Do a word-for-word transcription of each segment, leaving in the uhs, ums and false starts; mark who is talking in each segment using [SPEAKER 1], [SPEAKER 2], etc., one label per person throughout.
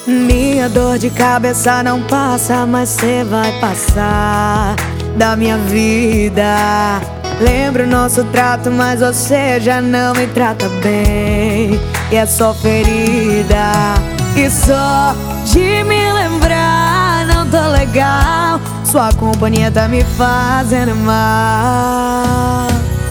[SPEAKER 1] Minha dor de cabeça não passa, mas cê vai passar da minha vida. Lembro nosso trato, mas você já não me trata bem. E é só ferida, e só de me lembrar não tô legal. Sua companhia tá me fazendo mal.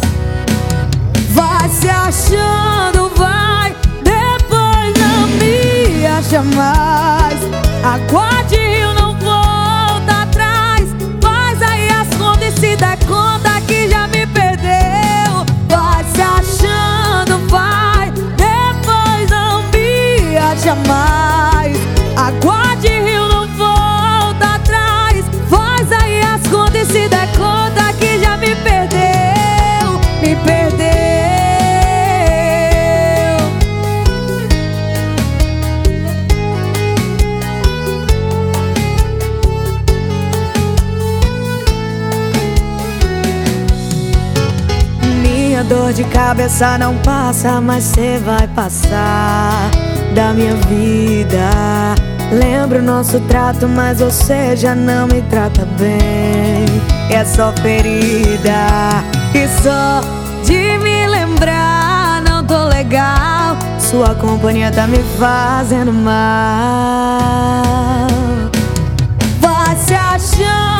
[SPEAKER 1] Vai se achando, vai, depois não me acha mais. Aguarde, eu não volta atrás. Faz aí as contas e se der conta que já me perdeu. Vai se achando, vai, depois não me acha mais. Aguarde, eu não volta atrás. Faz aí as contas e se der conta que já me perdeu. Me perdeu. Minha dor de cabeça não passa, mas cê vai passar da minha vida. Lembro nosso trato, mas você já não me trata bem. É só ferida, e só de me lembrar não tô legal. Sua companhia tá me fazendo mal. Vai se achando.